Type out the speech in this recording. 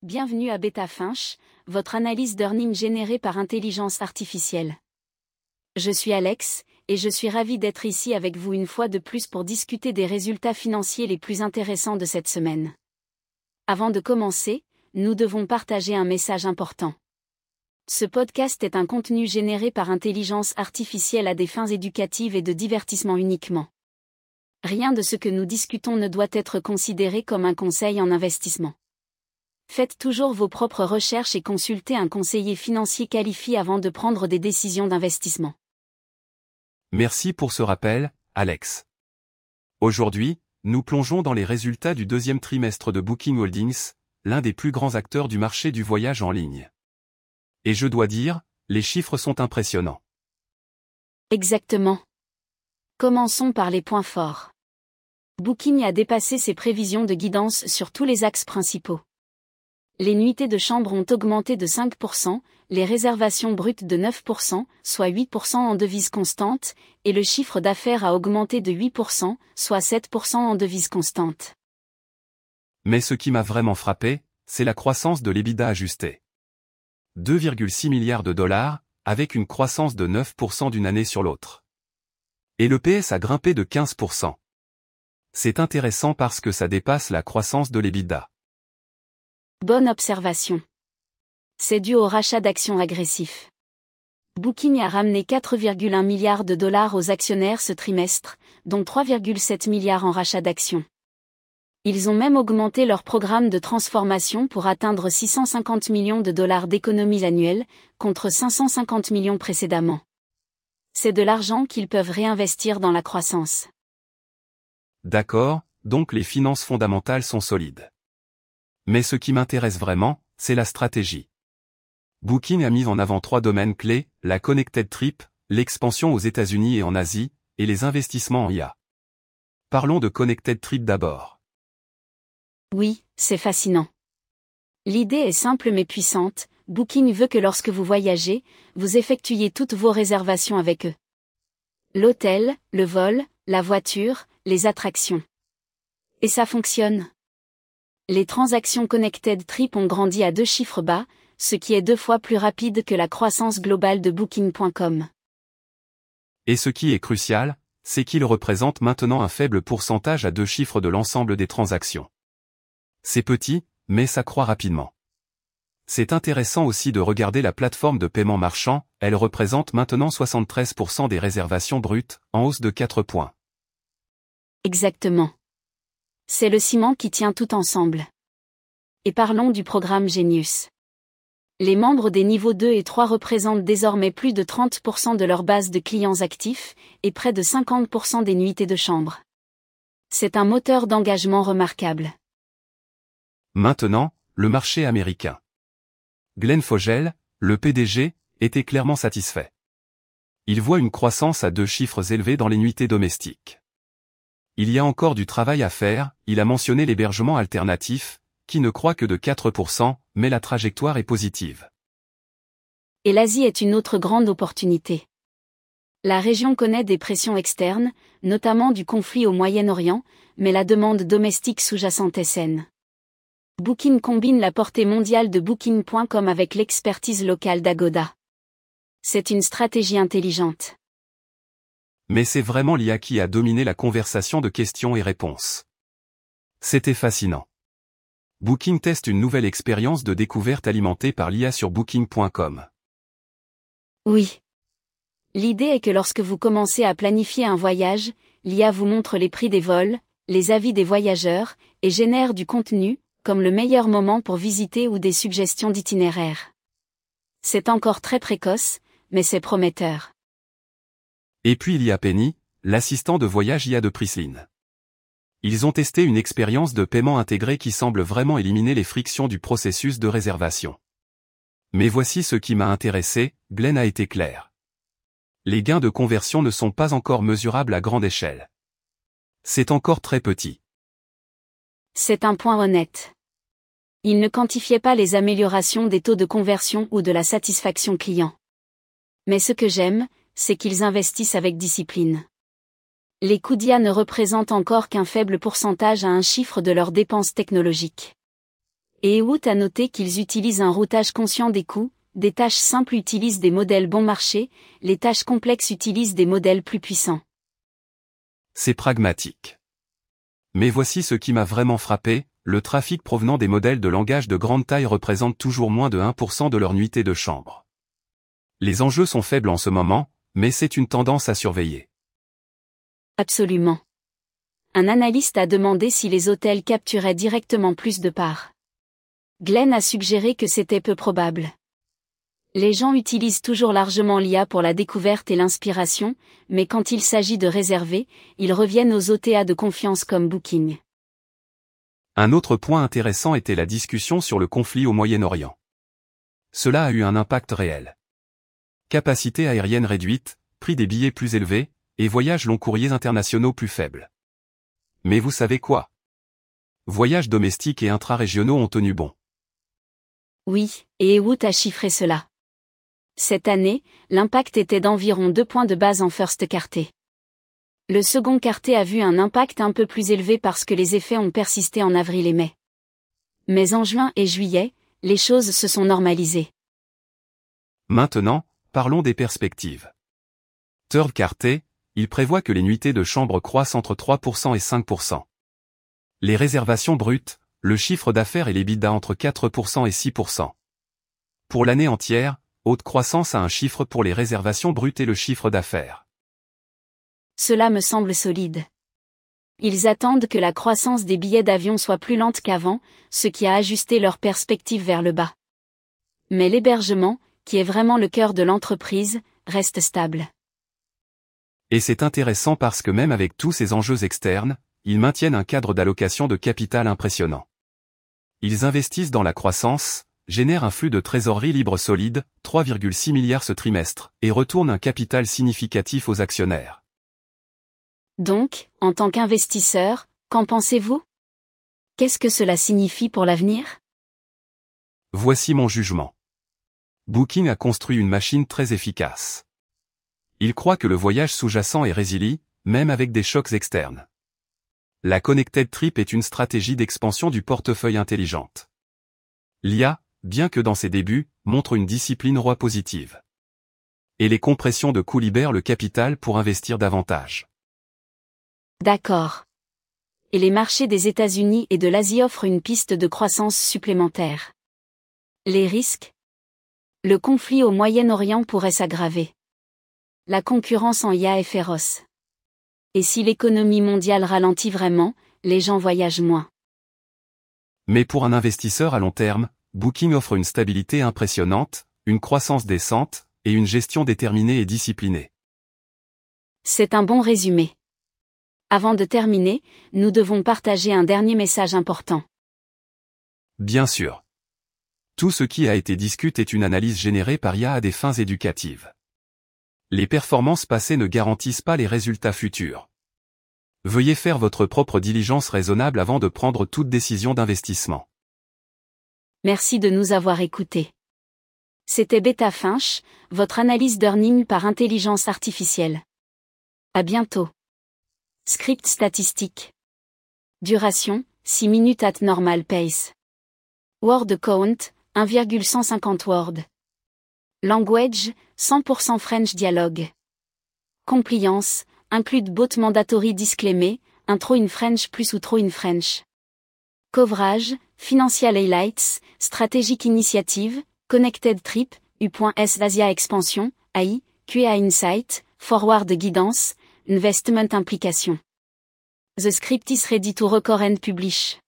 Bienvenue à BetaFinch, votre analyse d'earnings générée par intelligence artificielle. Je suis Alex, et je suis ravi d'être ici avec vous une fois de plus pour discuter des résultats financiers les plus intéressants de cette semaine. Avant de commencer, nous devons partager un message important. Ce podcast est un contenu généré par intelligence artificielle à des fins éducatives et de divertissement uniquement. Rien de ce que nous discutons ne doit être considéré comme un conseil en investissement. Faites toujours vos propres recherches et consultez un conseiller financier qualifié avant de prendre des décisions d'investissement. Merci pour ce rappel, Alex. Aujourd'hui, nous plongeons dans les résultats du deuxième trimestre de Booking Holdings, l'un des plus grands acteurs du marché du voyage en ligne. Et je dois dire, les chiffres sont impressionnants. Exactement. Commençons par les points forts. Booking a dépassé ses prévisions de guidance sur tous les axes principaux. Les nuitées de chambre ont augmenté de 5%, les réservations brutes de 9%, soit 8% en devise constante, et le chiffre d'affaires a augmenté de 8%, soit 7% en devise constante. Mais ce qui m'a vraiment frappé, c'est la croissance de l'EBITDA ajusté. 2,6 milliards de dollars, avec une croissance de 9% d'une année sur l'autre. Et le PS a grimpé de 15%. C'est intéressant parce que ça dépasse la croissance de l'EBITDA. Bonne observation. C'est dû au rachat d'actions agressif. Booking a ramené 4,1 milliards de dollars aux actionnaires ce trimestre, dont 3,7 milliards en rachat d'actions. Ils ont même augmenté leur programme de transformation pour atteindre 650 millions de dollars d'économies annuelles, contre 550 millions précédemment. C'est de l'argent qu'ils peuvent réinvestir dans la croissance. D'accord, donc les finances fondamentales sont solides. Mais ce qui m'intéresse vraiment, c'est la stratégie. Booking a mis en avant 3 domaines clés, la Connected Trip, l'expansion aux États-Unis et en Asie, et les investissements en IA. Parlons de Connected Trip d'abord. Oui, c'est fascinant. L'idée est simple mais puissante, Booking veut que lorsque vous voyagez, vous effectuiez toutes vos réservations avec eux. L'hôtel, le vol, la voiture, les attractions. Et ça fonctionne. Les transactions Connected Trip ont grandi à 2 chiffres bas, ce qui est 2 fois plus rapide que la croissance globale de Booking.com. Et ce qui est crucial, c'est qu'il représente maintenant un faible pourcentage à 2 chiffres de l'ensemble des transactions. C'est petit, mais ça croît rapidement. C'est intéressant aussi de regarder la plateforme de paiement marchand, elle représente maintenant 73% des réservations brutes, en hausse de 4 points. Exactement. C'est le ciment qui tient tout ensemble. Et parlons du programme Genius. Les membres des niveaux 2 et 3 représentent désormais plus de 30% de leur base de clients actifs, et près de 50% des nuitées de chambre. C'est un moteur d'engagement remarquable. Maintenant, le marché américain. Glenn Fogel, le PDG, était clairement satisfait. Il voit une croissance à 2 chiffres élevés dans les nuitées domestiques. Il y a encore du travail à faire, il a mentionné l'hébergement alternatif, qui ne croît que de 4%, mais la trajectoire est positive. Et l'Asie est une autre grande opportunité. La région connaît des pressions externes, notamment du conflit au Moyen-Orient, mais la demande domestique sous-jacente est saine. Booking combine la portée mondiale de Booking.com avec l'expertise locale d'Agoda. C'est une stratégie intelligente. Mais c'est vraiment l'IA qui a dominé la conversation de questions et réponses. C'était fascinant. Booking teste une nouvelle expérience de découverte alimentée par l'IA sur Booking.com. Oui. L'idée est que lorsque vous commencez à planifier un voyage, l'IA vous montre les prix des vols, les avis des voyageurs, et génère du contenu, comme le meilleur moment pour visiter ou des suggestions d'itinéraires. C'est encore très précoce, mais c'est prometteur. Et puis il y a Penny, l'assistant de voyage IA de Priceline. Ils ont testé une expérience de paiement intégré qui semble vraiment éliminer les frictions du processus de réservation. Mais voici ce qui m'a intéressé, Glenn a été clair. Les gains de conversion ne sont pas encore mesurables à grande échelle. C'est encore très petit. C'est un point honnête. Il ne quantifiait pas les améliorations des taux de conversion ou de la satisfaction client. Mais ce que j'aime, c'est qu'ils investissent avec discipline. Les coûts d'IA ne représentent encore qu'un faible pourcentage à un chiffre de leurs dépenses technologiques. Et Wood a noté qu'ils utilisent un routage conscient des coûts, des tâches simples utilisent des modèles bon marché, les tâches complexes utilisent des modèles plus puissants. C'est pragmatique. Mais voici ce qui m'a vraiment frappé, le trafic provenant des modèles de langage de grande taille représente toujours moins de 1% de leur nuitée de chambre. Les enjeux sont faibles en ce moment, mais c'est une tendance à surveiller. Absolument. Un analyste a demandé si les hôtels capturaient directement plus de parts. Glenn a suggéré que c'était peu probable. Les gens utilisent toujours largement l'IA pour la découverte et l'inspiration, mais quand il s'agit de réserver, ils reviennent aux OTA de confiance comme Booking. Un autre point intéressant était la discussion sur le conflit au Moyen-Orient. Cela a eu un impact réel. Capacité aérienne réduite, prix des billets plus élevés, et voyages long courriers internationaux plus faibles. Mais vous savez quoi? Voyages domestiques et intra-régionaux ont tenu bon. Oui, et Wood a chiffré cela. Cette année, l'impact était d'environ 2 points de base en first quarter. Le second quarter a vu un impact un peu plus élevé parce que les effets ont persisté en avril et mai. Mais en juin et juillet, les choses se sont normalisées. Maintenant, parlons des perspectives. Third quarter, il prévoit que les nuitées de chambre croissent entre 3% et 5%. Les réservations brutes, le chiffre d'affaires et l'EBITDA entre 4% et 6%. Pour l'année entière, haute croissance à un chiffre pour les réservations brutes et le chiffre d'affaires. Cela me semble solide. Ils attendent que la croissance des billets d'avion soit plus lente qu'avant, ce qui a ajusté leur perspective vers le bas. Mais l'hébergement, qui est vraiment le cœur de l'entreprise, reste stable. Et c'est intéressant parce que même avec tous ces enjeux externes, ils maintiennent un cadre d'allocation de capital impressionnant. Ils investissent dans la croissance, génèrent un flux de trésorerie libre solide, 3,6 milliards ce trimestre, et retournent un capital significatif aux actionnaires. Donc, en tant qu'investisseur, qu'en pensez-vous? Qu'est-ce que cela signifie pour l'avenir? Voici mon jugement. Booking a construit une machine très efficace. Il croit que le voyage sous-jacent est résilient, même avec des chocs externes. La Connected Trip est une stratégie d'expansion du portefeuille intelligente. L'IA, bien que dans ses débuts, montre une discipline roi positive. Et les compressions de coûts libèrent le capital pour investir davantage. D'accord. Et les marchés des États-Unis et de l'Asie offrent une piste de croissance supplémentaire. Les risques? Le conflit au Moyen-Orient pourrait s'aggraver. La concurrence en IA est féroce. Et si l'économie mondiale ralentit vraiment, les gens voyagent moins. Mais pour un investisseur à long terme, Booking offre une stabilité impressionnante, une croissance décente, et une gestion déterminée et disciplinée. C'est un bon résumé. Avant de terminer, nous devons partager un dernier message important. Bien sûr. Tout ce qui a été discuté est une analyse générée par IA à des fins éducatives. Les performances passées ne garantissent pas les résultats futurs. Veuillez faire votre propre diligence raisonnable avant de prendre toute décision d'investissement. Merci de nous avoir écoutés. C'était Beta Finch, votre analyse d'earnings par intelligence artificielle. À bientôt. Script statistique. Duration, 6 minutes at normal pace. Word count, 1,150 word. Language, 100% French dialogue. Compliance, include both mandatory disclaimer, intro in French plus outro in French. Coverage, financial highlights, strategic initiative, connected trip, U.S Asia expansion, AI, QA insight, forward guidance, investment implication. The script is ready to record and publish.